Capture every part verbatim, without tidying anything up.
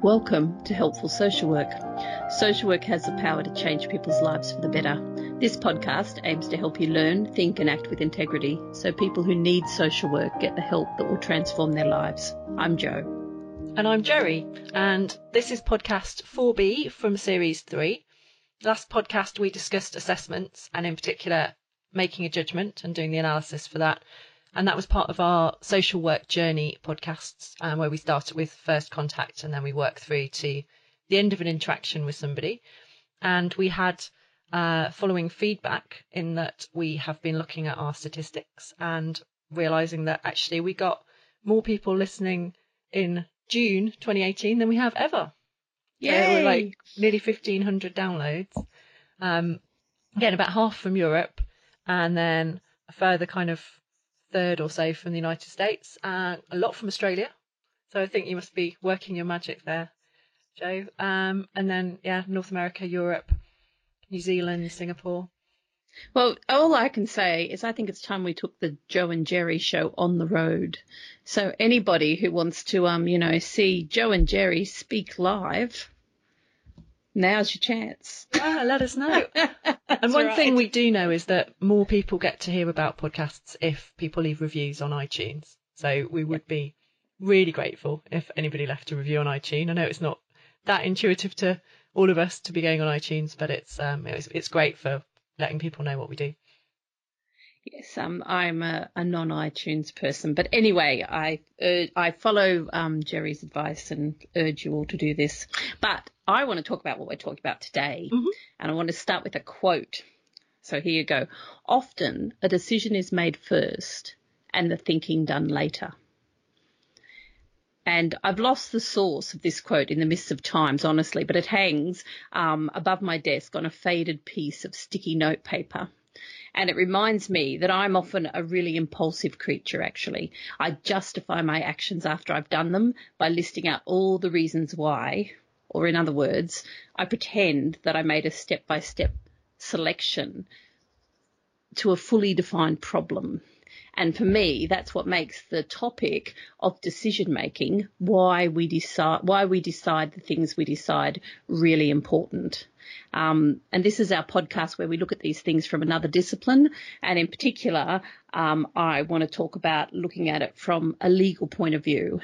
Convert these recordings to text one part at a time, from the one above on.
Welcome to Helpful Social Work. Social work has the power to change people's lives for the better. This podcast aims to help you learn, think and act with integrity so people who need social work get the help that will transform their lives. I'm Jo. And I'm Jerry, and this is podcast four B from series three. Last podcast we discussed assessments and in particular making a judgment and doing the analysis for that. And that was part of our social work journey podcasts, um, where we started with first contact and then we work through to the end of an interaction with somebody. And we had uh, following feedback in that we have been looking at our statistics and realising that actually we got more people listening in June twenty eighteen than we have ever. Yay! So we're like nearly fifteen hundred downloads. Um, again, about half from Europe and then a further kind of third or so from the United States, and a lot from Australia. So I think you must be working your magic there, Jo. Um, and then, yeah, North America, Europe, New Zealand, Singapore. Well, all I can say is I think it's time we took the Jo and Jerry show on the road. So anybody who wants to, um, you know, see Jo and Jerry speak live, now's your chance. Yeah, let us know. And one right. thing we do know is that more people get to hear about podcasts if people leave reviews on iTunes. So we would be really grateful if anybody left a review on iTunes. I know it's not that intuitive to all of us to be going on iTunes, but it's um it's, it's great for letting people know what we do. Yes, um, I'm a, a non-iTunes person, but anyway, I uh, I follow um, Jerry's advice and urge you all to do this. But I want to talk about what we're talking about today, Mm-hmm. and I want to start with a quote. So here you go. Often a decision is made first and the thinking done later. And I've lost the source of this quote in the mists of times, honestly, but it hangs um, above my desk on a faded piece of sticky notepaper. And it reminds me that I'm often a really impulsive creature, actually. I justify my actions after I've done them by listing out all the reasons why, or in other words, I pretend that I made a step-by-step selection to a fully defined problem. And for me, that's what makes the topic of decision-making, why we decide, why we decide the things we decide, really important. Um, and this is our podcast where we look at these things from another discipline. And in particular, um, I want to talk about looking at it from a legal point of view.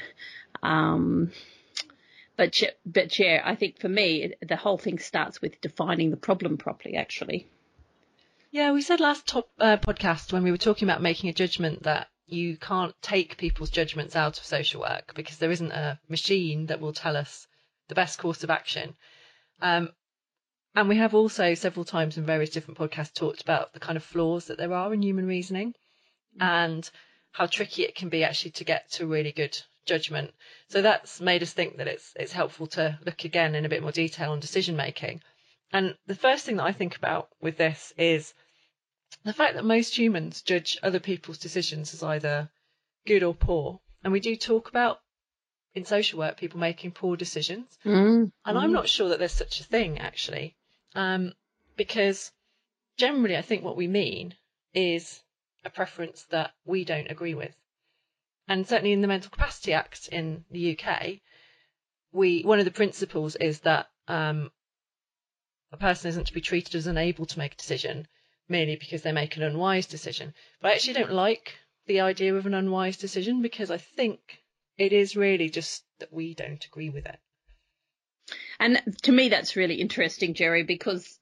Um, but, but yeah, I think for me, the whole thing starts with defining the problem properly, actually. Yeah, we said last top, uh, podcast when we were talking about making a judgment that you can't take people's judgments out of social work because there isn't a machine that will tell us the best course of action. Um, and we have also several times in various different podcasts talked about the kind of flaws that there are in human reasoning and how tricky it can be actually to get to really good judgment. So that's made us think that it's it's helpful to look again in a bit more detail on decision making. And the first thing that I think about with this is the fact that most humans judge other people's decisions as either good or poor. And we do talk about, in social work, people making poor decisions. Mm, and mm. I'm not sure that there's such a thing, actually, um, because generally I think what we mean is a preference that we don't agree with. And certainly in the Mental Capacity Act in the U K, we one of the principles is that um, a person isn't to be treated as unable to make a decision merely because they make an unwise decision. But I actually don't like the idea of an unwise decision because I think it is really just that we don't agree with it. And to me, that's really interesting, Jerry, because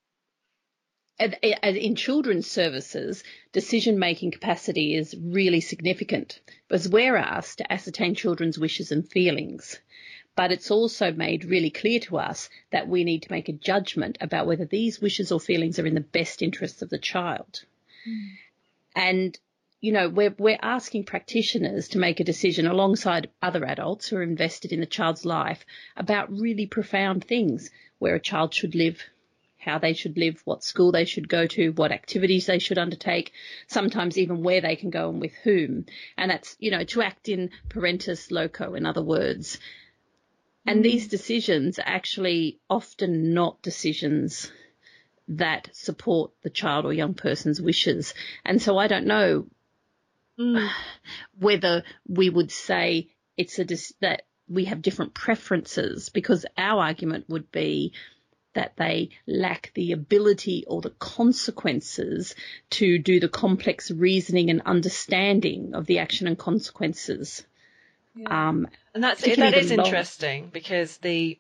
in children's services, decision-making capacity is really significant because we're asked to ascertain children's wishes and feelings. But it's also made really clear to us that we need to make a judgment about whether these wishes or feelings are in the best interests of the child. Mm. And, you know, we're, we're asking practitioners to make a decision alongside other adults who are invested in the child's life about really profound things, where a child should live, how they should live, what school they should go to, what activities they should undertake, sometimes even where they can go and with whom. And that's, you know, to act in parentis loco, in other words. And these decisions are actually often not decisions that support the child or young person's wishes. And so I don't know mm. whether we would say it's a dis- that we have different preferences, because our argument would be that they lack the ability or the consequences to do the complex reasoning and understanding of the action and consequences. Yeah. Um, and that's it. That is interesting, because the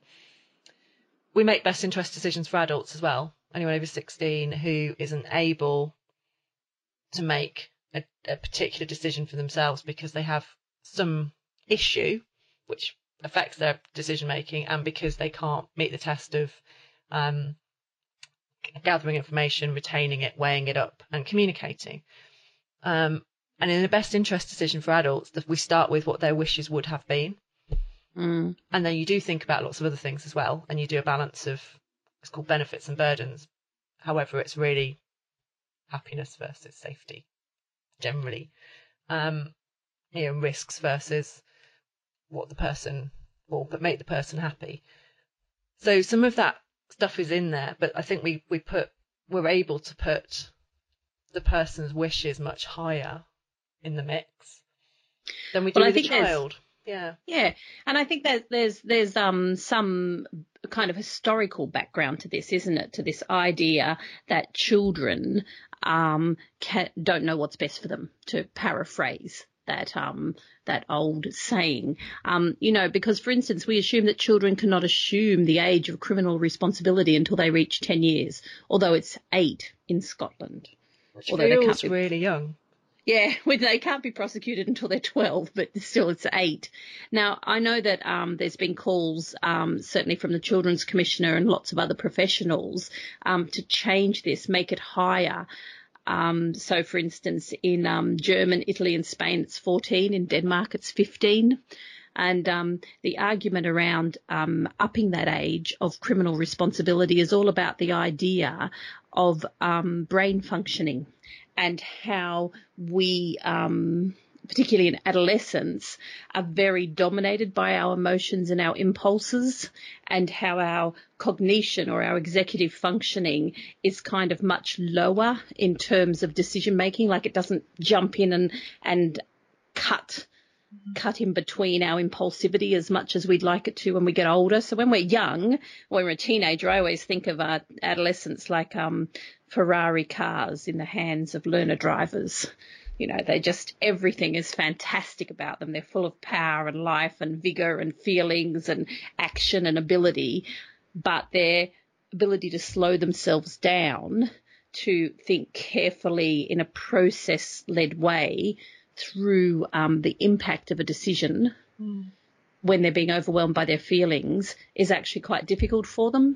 we make best interest decisions for adults as well. Anyone over sixteen who isn't able to make a, a particular decision for themselves because they have some issue which affects their decision making, and because they can't meet the test of um, gathering information, retaining it, weighing it up, and communicating. Um, and in the best interest decision for adults, we start with what their wishes would have been. Mm. And then you do think about lots of other things as well, and you do a balance of, it's called benefits and burdens. However, it's really happiness versus safety, generally. Um, you know, risks versus what the person, or but make the person happy. So some of that stuff is in there, but I think we, we put, we're able to put the person's wishes much higher in the mix than we do well, with I a think child. Yeah. Yeah. And I think that there's, there's, um, some kind of historical background to this, isn't it? To this idea that children, um, can, don't know what's best for them, to paraphrase that, um, that old saying. Um, you know, because for instance, we assume that children cannot assume the age of criminal responsibility until they reach ten years, although it's eight in Scotland. Which although feels they can't be, really young. Yeah, when they can't be prosecuted until they're twelve, but still it's eight. Now, I know that um, there's been calls, um, certainly from the Children's Commissioner and lots of other professionals, um, to change this, make it higher. Um, so, for instance, in um, Germany, Italy and Spain, it's fourteen. In Denmark, it's fifteen. And um, the argument around um, upping that age of criminal responsibility is all about the idea of um, brain functioning and how we, um, particularly in adolescence, are very dominated by our emotions and our impulses, and how our cognition or our executive functioning is kind of much lower in terms of decision making. Like, it doesn't jump in and, and cut cut in between our impulsivity as much as we'd like it to when we get older. So when we're young, when we're a teenager, I always think of our adolescents like um, Ferrari cars in the hands of learner drivers. You know, they just, everything is fantastic about them. They're full of power and life and vigor and feelings and action and ability, but their ability to slow themselves down, to think carefully in a process-led way through um, the impact of a decision mm. when they're being overwhelmed by their feelings, is actually quite difficult for them.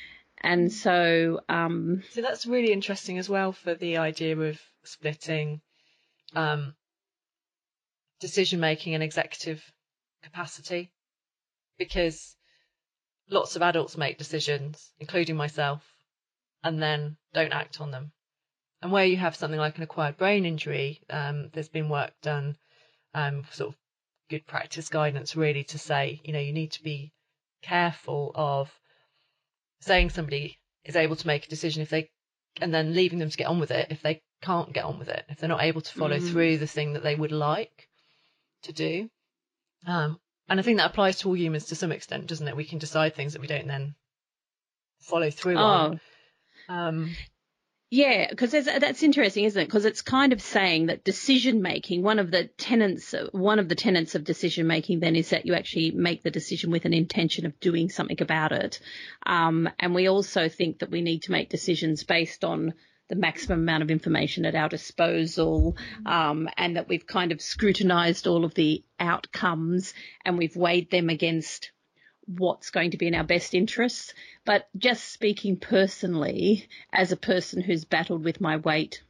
And so... Um, so that's really interesting as well, for the idea of splitting um, decision-making and executive capacity, because lots of adults make decisions, including myself, and then don't act on them. And where you have something like an acquired brain injury, um, there's been work done, um, sort of good practice guidance, really, to say, you know, you need to be careful of saying somebody is able to make a decision if they, and then leaving them to get on with it if they can't get on with it, if they're not able to follow mm. through the thing that they would like to do. Um, and I think that applies to all humans to some extent, doesn't it? We can decide things that we don't then follow through oh. on. Um, Yeah, because that's interesting, isn't it? Because it's kind of saying that decision making, one of the tenets, one of the tenets of decision making, then, is that you actually make the decision with an intention of doing something about it. Um, and we also think that we need to make decisions based on the maximum amount of information at our disposal, um, and that we've kind of scrutinized all of the outcomes and we've weighed them against what's going to be in our best interests. But just speaking personally, as a person who's battled with my weight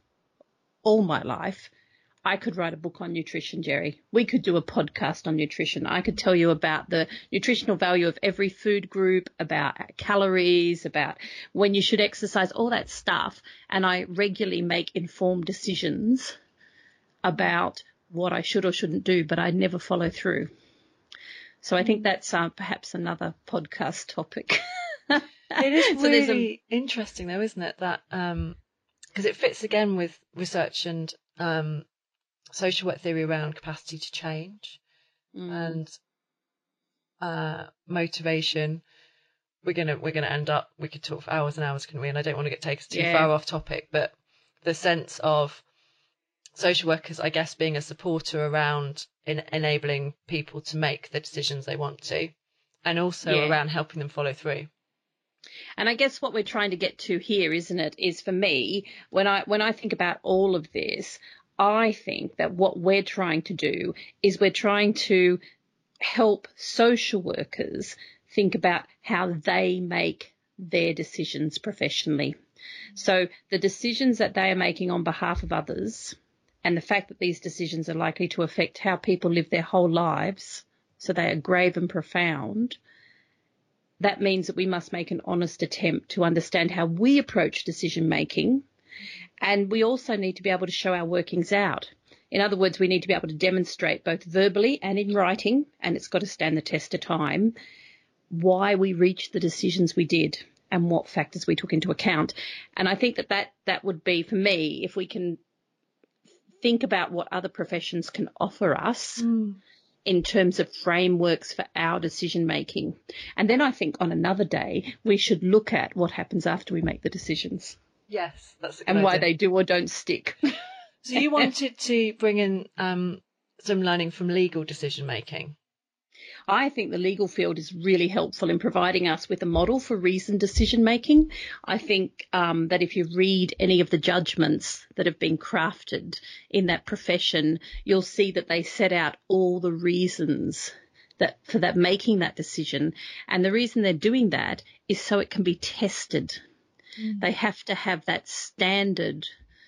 all my life, I could write a book on nutrition, Jerry. We could do a podcast on nutrition. I could tell you about the nutritional value of every food group, about calories, about when you should exercise, all that stuff. And I regularly make informed decisions about what I should or shouldn't do, but I never follow through. So I think that's uh, perhaps another podcast topic. It is so really a... interesting, though, isn't it? That um, because it fits again with research and um, social work theory around capacity to change. Mm. And uh, motivation, we're gonna we're gonna end up. We could talk for hours and hours, couldn't we? And I don't want to get taken too Yeah. far off topic, but the sense of social workers, I guess, being a supporter around in enabling people to make the decisions they want to, and also Yeah. around helping them follow through. And I guess what we're trying to get to here, isn't it, is for me, when I when I think about all of this, I think that what we're trying to do is we're trying to help social workers think about how they make their decisions professionally. So the decisions that they are making on behalf of others, and the fact that these decisions are likely to affect how people live their whole lives, so they are grave and profound, that means that we must make an honest attempt to understand how we approach decision making. And we also need to be able to show our workings out. In other words, we need to be able to demonstrate both verbally and in writing, and it's got to stand the test of time, why we reached the decisions we did and what factors we took into account. And I think that that, that would be, for me, if we can think about what other professions can offer us mm. in terms of frameworks for our decision making. And then I think on another day, we should look at what happens after we make the decisions. Yes, that's a good and idea. why they do or don't stick. So you wanted to bring in um, some learning from legal decision making. I think the legal field is really helpful in providing us with a model for reasoned decision making. I think um, that if you read any of the judgments that have been crafted in that profession, you'll see that they set out all the reasons that for that making that decision. And the reason they're doing that is so it can be tested. Mm. They have to have that standard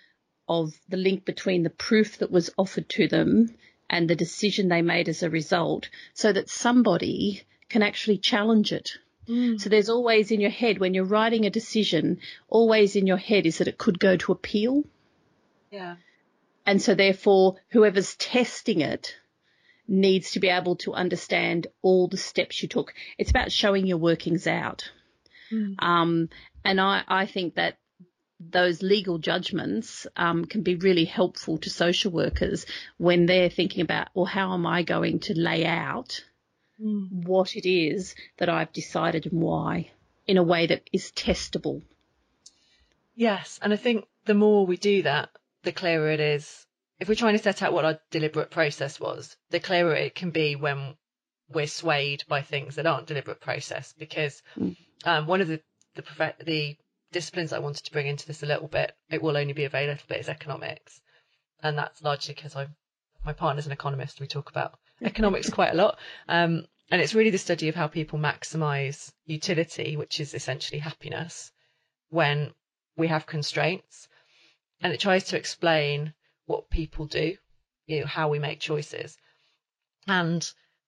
of the link between the proof that was offered to them and the decision they made as a result, so that somebody can actually challenge it. Mm. So there's always in your head, when you're writing a decision, always in your head is that it could go to appeal. Yeah. And so therefore, whoever's testing it needs to be able to understand all the steps you took. It's about showing your workings out. Mm. Um, and I, I think that those legal judgments um, can be really helpful to social workers when they're thinking about, well, how am I going to lay out mm. what it is that I've decided and why in a way that is testable. Yes, and I think the more we do that, the clearer it is. If we're trying to set out what our deliberate process was, the clearer it can be when we're swayed by things that aren't deliberate process, because mm. um, one of the the, the disciplines I wanted to bring into this a little bit, it will only be a very little bit, is economics. And that's largely because I'm, my partner's an economist. We talk about economics quite a lot. Um, and it's really the study of how people maximise utility, which is essentially happiness, when we have constraints. And it tries to explain what people do, you know, how we make choices. And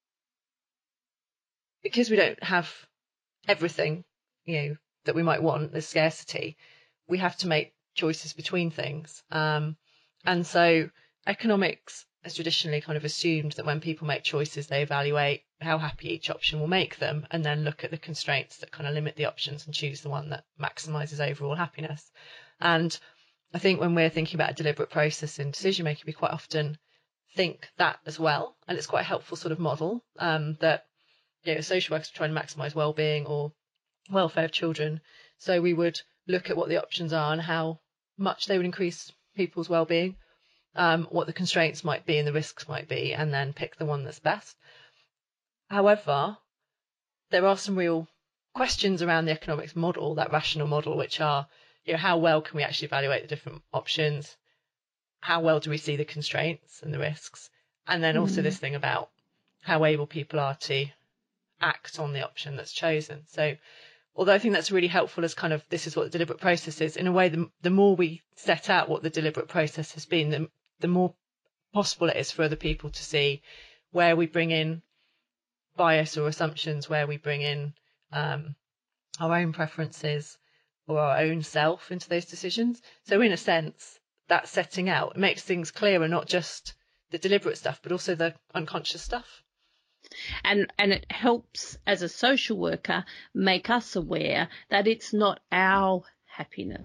because we don't have everything, you know, that we might want, there's scarcity, we have to make choices between things. Um, and so economics has traditionally kind of assumed that when people make choices, they evaluate how happy each option will make them and then look at the constraints that kind of limit the options and choose the one that maximises overall happiness. And I think when we're thinking about a deliberate process in decision making, we quite often think that as well. And it's quite a helpful sort of model um, that, you know, social workers are trying to maximise well-being or welfare of children. So we would look at what the options are and how much they would increase people's well-being, um, what the constraints might be and the risks might be, and then pick the one that's best. However, there are some real questions around the economics model, that rational model, which are, you know, how well can we actually evaluate the different options? How well do we see the constraints and the risks? And then also mm. this thing about how able people are to act on the option that's chosen. So although I think that's really helpful as kind of, this is what the deliberate process is, in a way, the, the more we set out what the deliberate process has been, the, the more possible it is for other people to see where we bring in bias or assumptions, where we bring in um, our own preferences or our own self into those decisions. So in a sense, that setting out, it makes things clearer, not just the deliberate stuff, but also the unconscious stuff. And and it helps as a social worker make us aware that it's not our happiness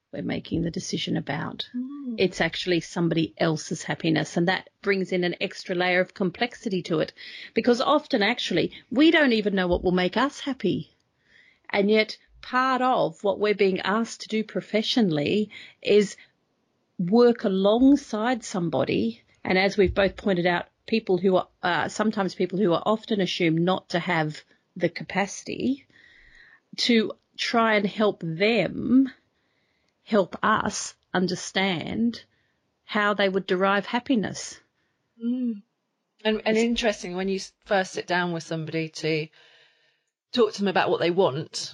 we're making the decision about. Mm. It's actually somebody else's happiness, and that brings in an extra layer of complexity to it, because often actually we don't even know what will make us happy. And yet part of what we're being asked to do professionally is work alongside somebody. And as we've both pointed out, people who are uh, sometimes people who are often assumed not to have the capacity to try and help them help us understand how they would derive happiness. Mm. And, and interesting, when you first sit down with somebody to talk to them about what they want,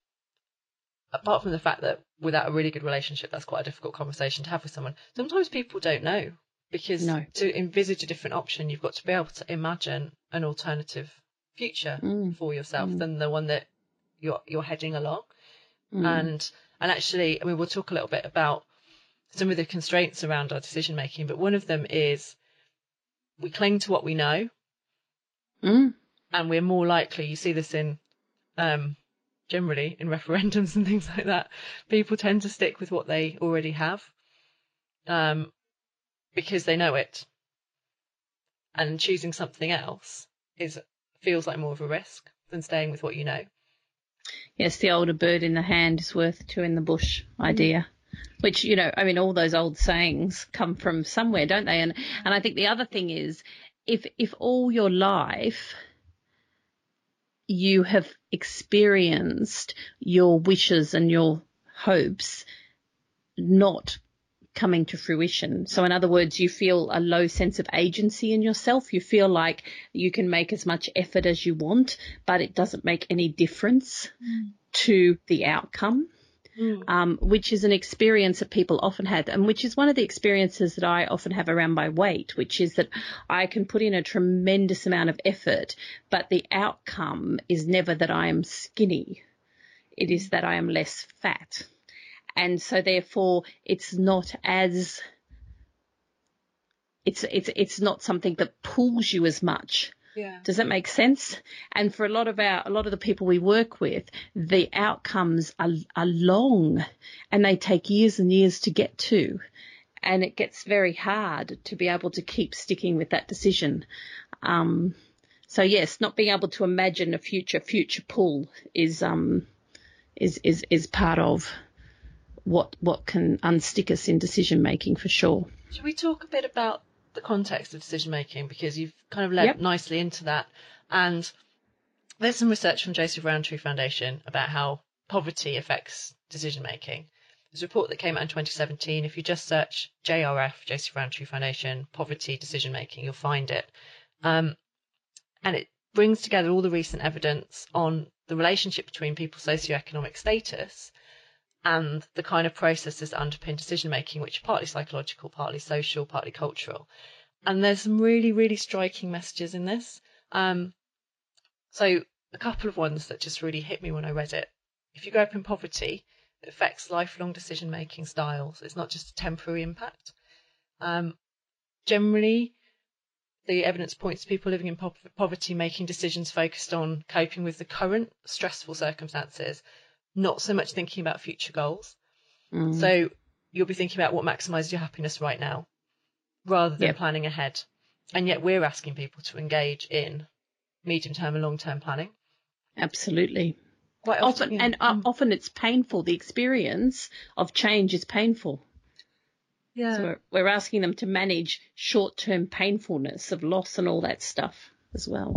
apart from the fact that without a really good relationship, that's quite a difficult conversation to have with someone, sometimes people don't know, because No. to envisage a different option, you've got to be able to imagine an alternative future Mm. for yourself Mm. than the one that you're you're heading along. Mm. And and actually, I mean, we'll talk a little bit about some of the constraints around our decision making, but one of them is we cling to what we know, Mm. and we're more likely, you see this in um, generally in referendums and things like that, people tend to stick with what they already have um, because they know it, and choosing something else is feels like more of a risk than staying with what you know. Yes, the older bird in the hand is worth two in the bush idea. Mm. Which, you know, I mean, all those old sayings come from somewhere, don't they? And and I think the other thing is, if if all your life you have experienced your wishes and your hopes not coming to fruition. So in other words, you feel a low sense of agency in yourself. You feel like you can make as much effort as you want, but it doesn't make any difference mm. to the outcome. Mm. Um, which is an experience that people often have, and which is one of the experiences that I often have around my weight, which is that I can put in a tremendous amount of effort, but the outcome is never that I am skinny. It is that I am less fat. And so therefore it's not as, it's, it's, it's not something that pulls you as much. Yeah. Does that make sense? And for a lot of our, a lot of the people we work with, the outcomes are, are long and they take years and years to get to. And it gets very hard to be able to keep sticking with that decision. Um, so yes, not being able to imagine a future, future pull is, um, is, is, is part of what, what can unstick us in decision making for sure. Should we talk a bit about the context of decision making, because you've kind of led yep. nicely into that? And there's some research from Joseph Rowntree Foundation about how poverty affects decision making. There's a report that came out in twenty seventeen. If you just search J R F, Joseph Rowntree Foundation, poverty decision making, you'll find it. Um, and it brings together all the recent evidence on the relationship between people's socioeconomic status and the kind of processes that underpin decision making, which are partly psychological, partly social, partly cultural. And there's some really, really striking messages in this. Um, so a couple of ones that just really hit me when I read it. If you grow up in poverty, it affects lifelong decision making styles. It's not just a temporary impact. Um, generally, the evidence points to people living in po- poverty making decisions focused on coping with the current stressful circumstances, not so much thinking about future goals. Mm. So you'll be thinking about what maximizes your happiness right now rather than yep. planning ahead. And yet we're asking people to engage in medium-term and long-term planning. Absolutely. Quite often, often yeah. And uh, often it's painful. The experience of change is painful. Yeah. So we're, we're asking them to manage short-term painfulness of loss and all that stuff as well.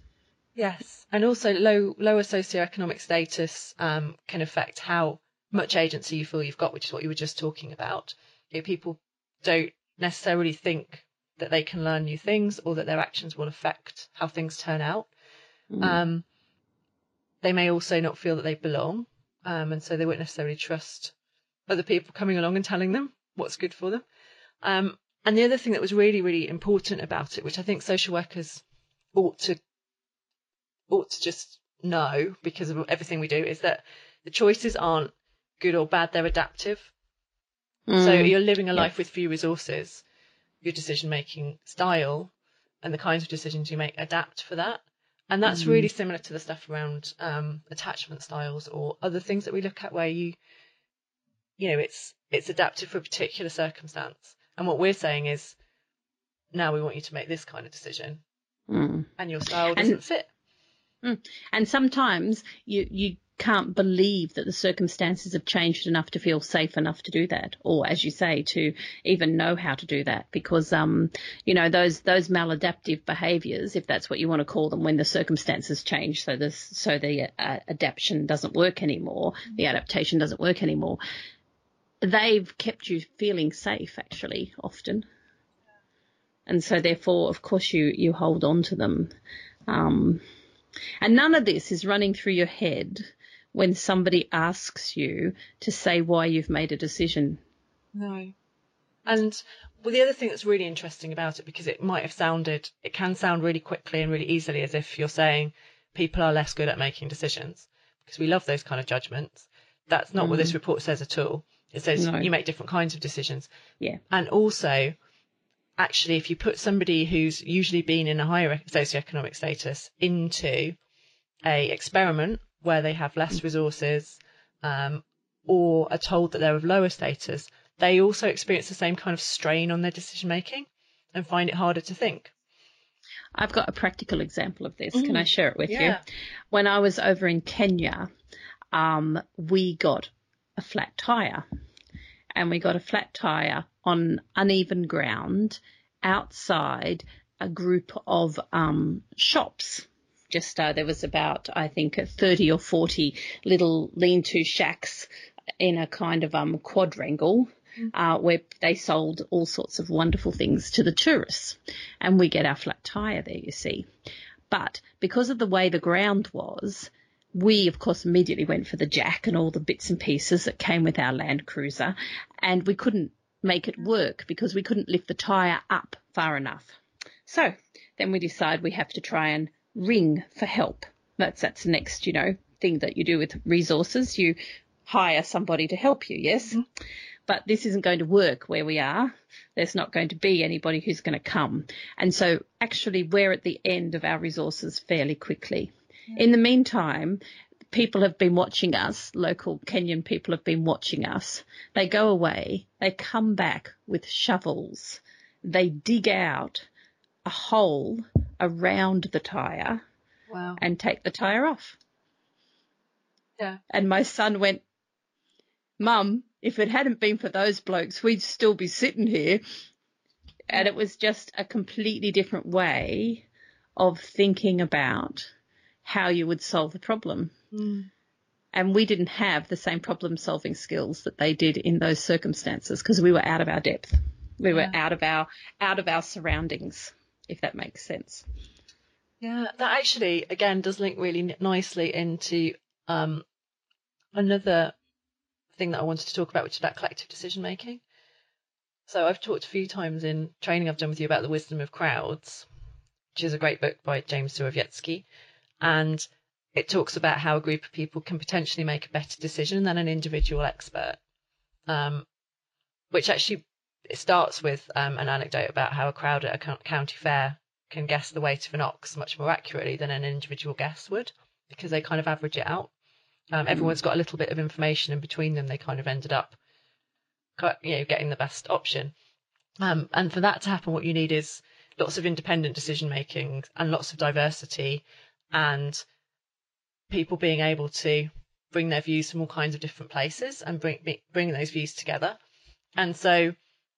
Yes, and also low lower socioeconomic status um, can affect how much agency you feel you've got, which is what you were just talking about. You know, people don't necessarily think that they can learn new things or that their actions will affect how things turn out. Mm. Um, they may also not feel that they belong, um, and so they won't necessarily trust other people coming along and telling them what's good for them. Um, and the other thing that was really, really important about it, which I think social workers ought to ought to just know because of everything we do, is that the choices aren't good or bad, they're adaptive. Mm. So you're living a life yeah. with few resources. Your decision-making style and the kinds of decisions you make adapt for that. And that's mm. really similar to the stuff around um, attachment styles or other things that we look at where you you know, it's it's adapted for a particular circumstance. And what we're saying is, now we want you to make this kind of decision, mm. and your style doesn't and, fit. Mm. And sometimes you you can't believe that the circumstances have changed enough to feel safe enough to do that, or as you say, to even know how to do that, because um you know those those maladaptive behaviours, if that's what you want to call them, when the circumstances change, so this so the uh, adaptation doesn't work anymore, the adaptation doesn't work anymore, they've kept you feeling safe actually often, and so therefore of course you you hold on to them. Um, and none of this is running through your head when somebody asks you to say why you've made a decision. No. And well, the other thing that's really interesting about it, because it might have sounded, it can sound really quickly and really easily as if you're saying people are less good at making decisions, because we love those kind of judgments. That's not mm. what this report says at all. It says no. You make different kinds of decisions. Yeah. And also, actually, if you put somebody who's usually been in a higher socioeconomic status into a experiment where they have less resources, um, or are told that they're of lower status, they also experience the same kind of strain on their decision making and find it harder to think. I've got a practical example of this. Mm. Can I share it with yeah. you? When I was over in Kenya, um, we got a flat tire. And we got a flat tire on uneven ground outside a group of um, shops. Just uh, there was about, I think, thirty or forty little lean-to shacks in a kind of um, quadrangle uh, where they sold all sorts of wonderful things to the tourists. And we get our flat tire there, you see. But because of the way the ground was, we, of course, immediately went for the jack and all the bits and pieces that came with our Land Cruiser, and we couldn't make it work because we couldn't lift the tyre up far enough. So then we decide we have to try and ring for help. That's that's the next, you know, thing that you do with resources. You hire somebody to help you, yes? Mm-hmm. But this isn't going to work where we are. There's not going to be anybody who's going to come. And so actually we're at the end of our resources fairly quickly. In the meantime, people have been watching us, local Kenyan people have been watching us. They go away, they come back with shovels, they dig out a hole around the tyre wow. and take the tyre off. Yeah. And my son went, Mum, if it hadn't been for those blokes, we'd still be sitting here. And it was just a completely different way of thinking about how you would solve the problem. Mm. And we didn't have the same problem-solving skills that they did in those circumstances because we were out of our depth. We yeah. were out of our out of our surroundings, if that makes sense. Yeah, that actually, again, does link really nicely into um, another thing that I wanted to talk about, which is about collective decision-making. So I've talked a few times in training I've done with you about The Wisdom of Crowds, which is a great book by James Surowiecki. And it talks about how a group of people can potentially make a better decision than an individual expert, um, which actually it starts with um, an anecdote about how a crowd at a county fair can guess the weight of an ox much more accurately than an individual guest would, because they kind of average it out. Um, everyone's got a little bit of information, and between them they kind of ended up you know, getting the best option. Um, and for that to happen, what you need is lots of independent decision making and lots of diversity, and people being able to bring their views from all kinds of different places and bring bring those views together. And so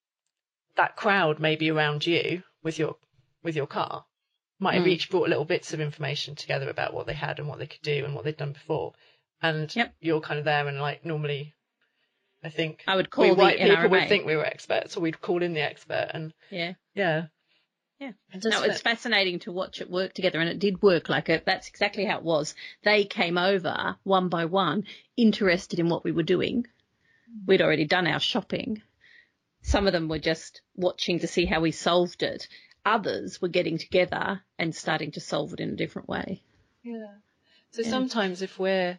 that crowd may be around you with your with your car, might have mm. each brought little bits of information together about what they had and what they could do and what they'd done before. And yep. you're kind of there, and like normally I think I would call we the white N R M A. people would think we were experts, or we'd call in the expert. And yeah, yeah. Yeah, no, it's fascinating to watch it work together, and it did work like it. That's exactly how it was. They came over one by one, interested in what we were doing. We'd already done our shopping. Some of them were just watching to see how we solved it. Others were getting together and starting to solve it in a different way. Yeah. So yeah. sometimes if we're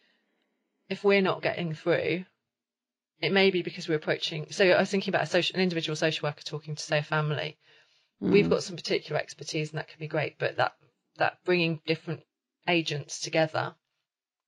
if we're not getting through, it may be because we're approaching. So I was thinking about a social, an individual social worker talking to, say, a family. We've got some particular expertise, and that can be great, but that, that bringing different agents together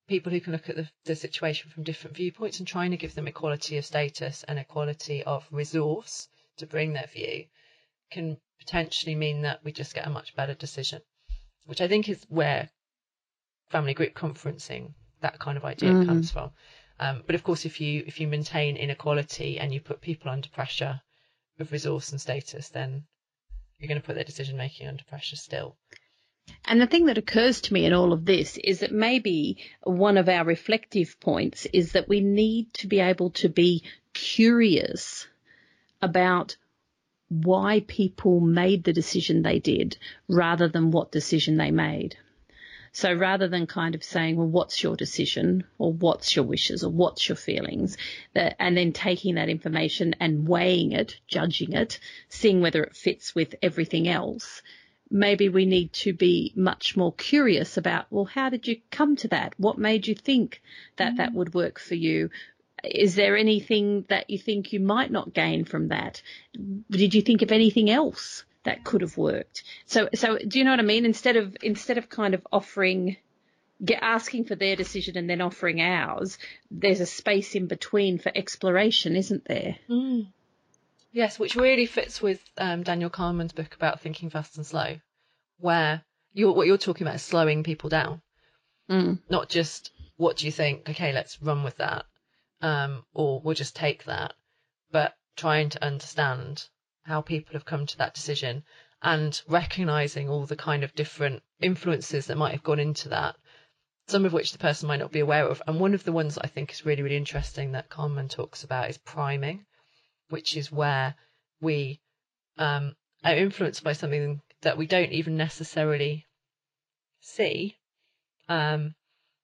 people who can look at the, the situation from different viewpoints and trying to give them equality of status and equality of resource to bring their view can potentially mean that we just get a much better decision, which I think is where family group conferencing, that kind of idea mm. comes from. Um, but of course, if you if you maintain inequality and you put people under pressure of resource and status, then you're going to put their decision making under pressure still. And the thing that occurs to me in all of this is that maybe one of our reflective points is that we need to be able to be curious about why people made the decision they did rather than what decision they made. So rather than kind of saying, well, what's your decision or what's your wishes or what's your feelings, that, and then taking that information and weighing it, judging it, seeing whether it fits with everything else, maybe we need to be much more curious about, well, how did you come to that? What made you think that mm-hmm. that would work for you? Is there anything that you think you might not gain from that? Did you think of anything else that could have worked? So, so do you know what I mean? Instead of instead of kind of offering, get, asking for their decision and then offering ours, there's a space in between for exploration, isn't there? Mm. Yes, which really fits with um, Daniel Kahneman's book about thinking fast and slow, where you're, what you're talking about is slowing people down, mm. not just what do you think? Okay, let's run with that. Um, or we'll just take that, but trying to understand how people have come to that decision and recognizing all the kind of different influences that might have gone into that, some of which the person might not be aware of. And one of the ones that I think is really, really interesting that Kahneman talks about is priming, which is where we um, are influenced by something that we don't even necessarily see. Um,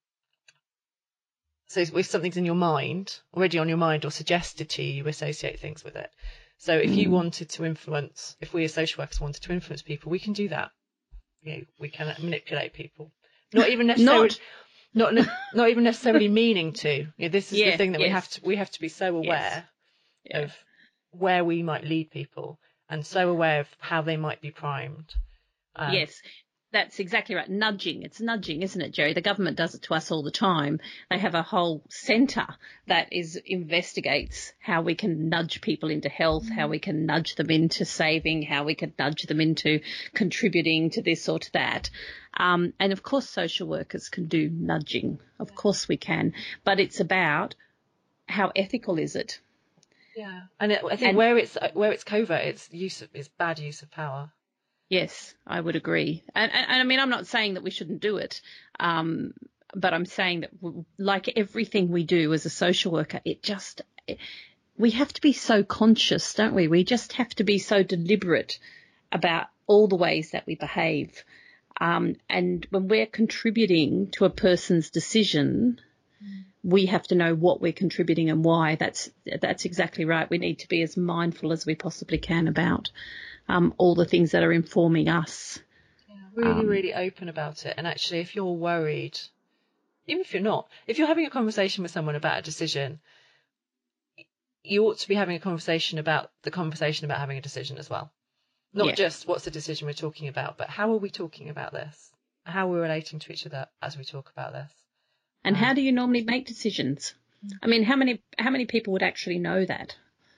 So if something's in your mind, already on your mind or suggested to you, you associate things with it. So if you wanted to influence, if we as social workers wanted to influence people, we can do that. You know, we can manipulate people. Not even necessarily, not, not, not even necessarily meaning to. You know, this is yeah, the thing that yes. we have to we have to be so aware yes. yeah. of where we might lead people and so aware of how they might be primed. Um, yes. That's exactly right. Nudging. It's nudging, isn't it, Jerry? The government does it to us all the time. They have a whole centre that is investigates how we can nudge people into health, mm-hmm. how we can nudge them into saving, how we can nudge them into contributing to this or to that. Um, and, of course, social workers can do nudging. Of course we can. But it's about how ethical is it? Yeah. And it, I think and, where it's where it's covert, it's use of, it's bad use of power. Yes, I would agree. And, and, and I mean, I'm not saying that we shouldn't do it, um, but I'm saying that, like everything we do as a social worker, it just, it, we have to be so conscious, don't we? We just have to be so deliberate about all the ways that we behave. Um, and when we're contributing to a person's decision, mm. we have to know what we're contributing and why. That's that's exactly right. We need to be as mindful as we possibly can about Um, all the things that are informing us. Yeah, really, um, really open about it. And actually, if you're worried, even if you're not, if you're having a conversation with someone about a decision, you ought to be having a conversation about the conversation about having a decision as well. Not yeah. just what's the decision we're talking about, but how are we talking about this? How are we relating to each other as we talk about this? And um, how do you normally make decisions? Mm-hmm. I mean, how many how many people would actually know that?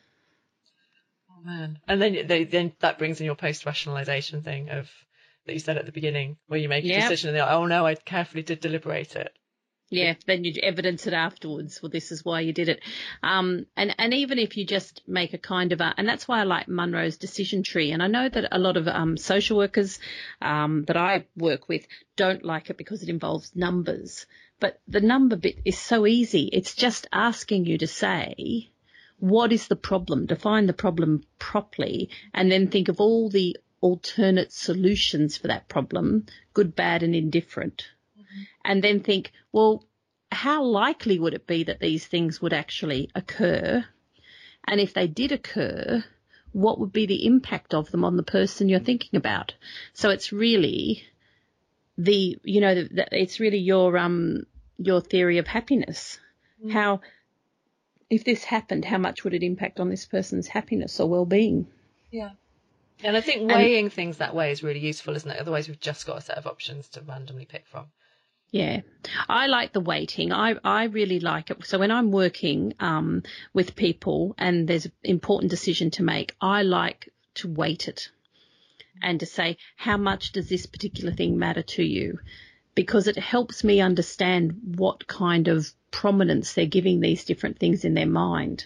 Man. And then they, then that brings in your post-rationalisation thing of that you said at the beginning, where you make a yep. decision and they're like, oh no, I carefully did deliberate it. Yeah, then you evidence it afterwards. Well, this is why you did it. Um, and, and even if you just make a kind of a, and that's why I like Munro's decision tree. And I know that a lot of um, social workers um, that I work with don't like it because it involves numbers. But the number bit is so easy. It's just asking you to say, what is the problem? Define the problem properly and then think of all the alternate solutions for that problem, good, bad and indifferent. Mm-hmm. And then think, well, how likely would it be that these things would actually occur? And if they did occur, what would be the impact of them on the person you're thinking about? So it's really the, you know, the, the, it's really your, um, your theory of happiness. Mm-hmm. How, if this happened, how much would it impact on this person's happiness or well-being? Yeah. And I think weighing and, things that way is really useful, isn't it? Otherwise, we've just got a set of options to randomly pick from. Yeah, I like the waiting. I, I really like it. So when I'm working um, with people and there's an important decision to make, I like to weight it and to say, how much does this particular thing matter to you? Because it helps me understand what kind of prominence they're giving these different things in their mind.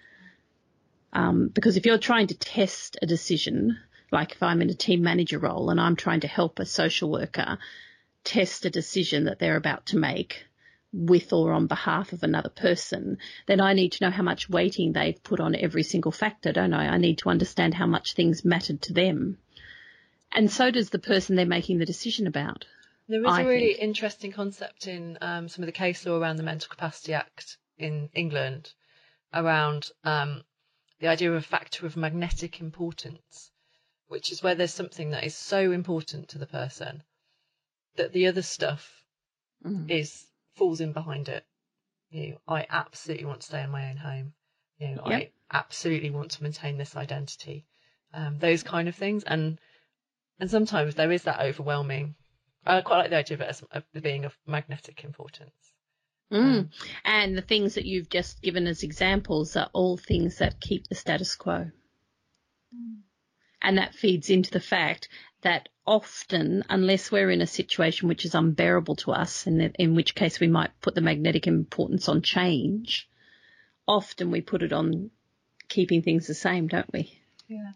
Um, because if you're trying to test a decision, like if I'm in a team manager role and I'm trying to help a social worker test a decision that they're about to make with or on behalf of another person, then I need to know how much weighting they've put on every single factor, don't I? I need to understand how much things mattered to them. And so does the person they're making the decision about. There is I a really think. interesting concept in um, some of the case law around the Mental Capacity Act in England around um, the idea of a factor of magnetic importance, which is where there's something that is so important to the person that the other stuff mm. is falls in behind it. You know, I absolutely want to stay in my own home. You know, yep. I absolutely want to maintain this identity. Um, those kind of things, and and sometimes there is that overwhelming. I quite like the idea of it as of being of magnetic importance. Mm. Um, and the things that you've just given as examples are all things that keep the status quo. Mm. And that feeds into the fact that often, unless we're in a situation which is unbearable to us, and in, in which case we might put the magnetic importance on change, often we put it on keeping things the same, don't we? Yeah.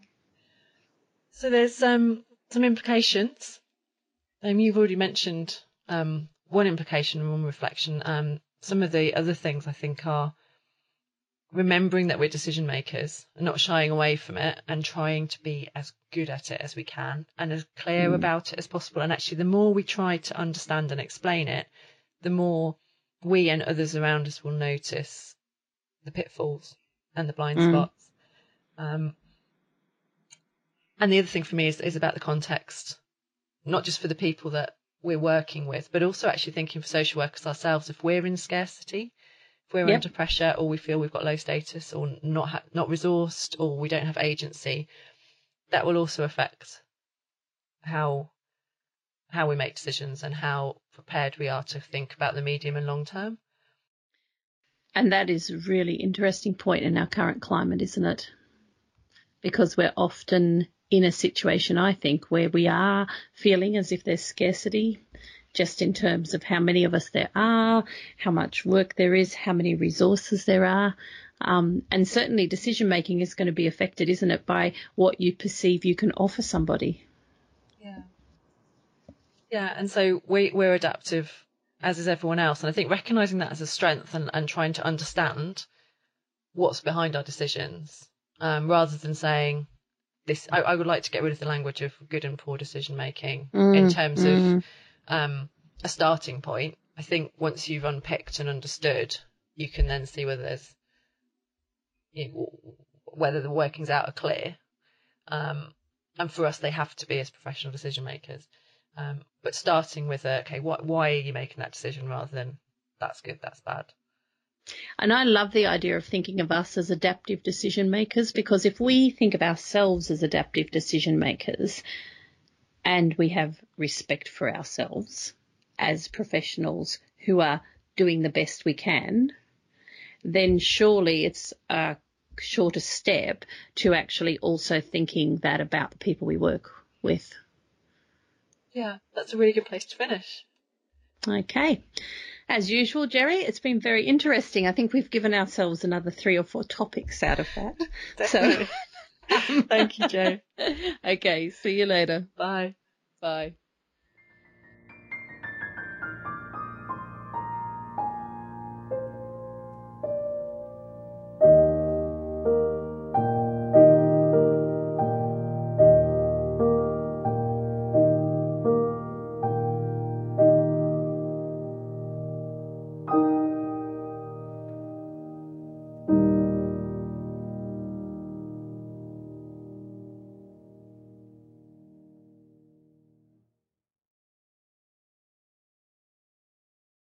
So there's um, some implications. Um, you've already mentioned um, one implication and one reflection. Um, some of the other things I think are remembering that we're decision makers and not shying away from it and trying to be as good at it as we can and as clear mm. about it as possible. And actually, the more we try to understand and explain it, the more we and others around us will notice the pitfalls and the blind mm. spots. Um, and the other thing for me is, is about the context, not just for the people that we're working with, but also actually thinking for social workers ourselves. If we're in scarcity, if we're yep. under pressure, or we feel we've got low status, or not ha- not resourced, or we don't have agency, that will also affect how how we make decisions and how prepared we are to think about the medium and long term. And that is a really interesting point in our current climate, isn't it? Because we're often in a situation, I think, where we are feeling as if there's scarcity, just in terms of how many of us there are, how much work there is, how many resources there are. Um, and certainly decision making is going to be affected, isn't it, by what you perceive you can offer somebody. Yeah. Yeah, and so we, we're adaptive, as is everyone else. And I think recognising that as a strength and, and trying to understand what's behind our decisions, um, rather than saying, this, I, I would like to get rid of the language of good and poor decision making mm, in terms mm. of um, a starting point. I think once you've unpicked and understood, you can then see whether there's, you know, whether the workings out are clear. Um, and for us, they have to be as professional decision makers. Um, but starting with, a, okay, what, why are you making that decision rather than that's good, that's bad. And I love the idea of thinking of us as adaptive decision makers, because if we think of ourselves as adaptive decision makers and we have respect for ourselves as professionals who are doing the best we can, then surely it's a shorter step to actually also thinking that about the people we work with. Yeah, that's a really good place to finish. Okay. As usual, Jerry, it's been very interesting. I think we've given ourselves another three or four topics out of that. Definitely. So, thank you, Jo. Okay, see you later. Bye. Bye.